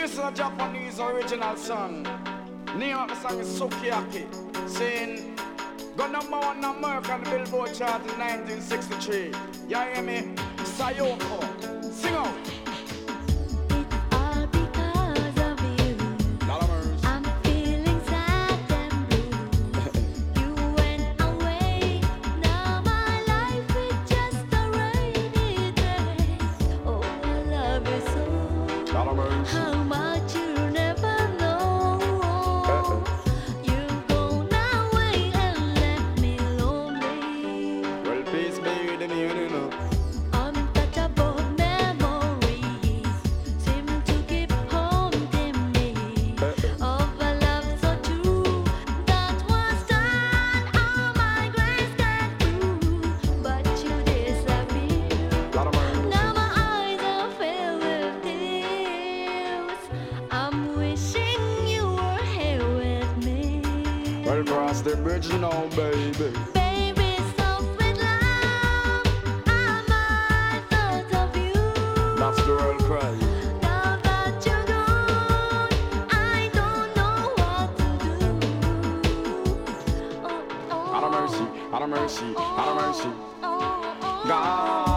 This is a Japanese original song. Name of the song is Sukiyaki, saying, got number one in American Billboard chart in 1963. You hear me? Sayoko, sing out. How much you never know. You go away and left me lonely. Well, peace be with me, you know. Untouchable memories seem to keep haunting me. Of a love so true that was done all my grace can do. But you disappeared. Now my eyes are filled with tears. I'm wishing you were here with me. Well, cross the bridge now, baby. Baby, so with love, I'm my thought of you. That's the world cry. Now that you're gone, I don't know what to do. Out of mercy, out of mercy, out of mercy. God.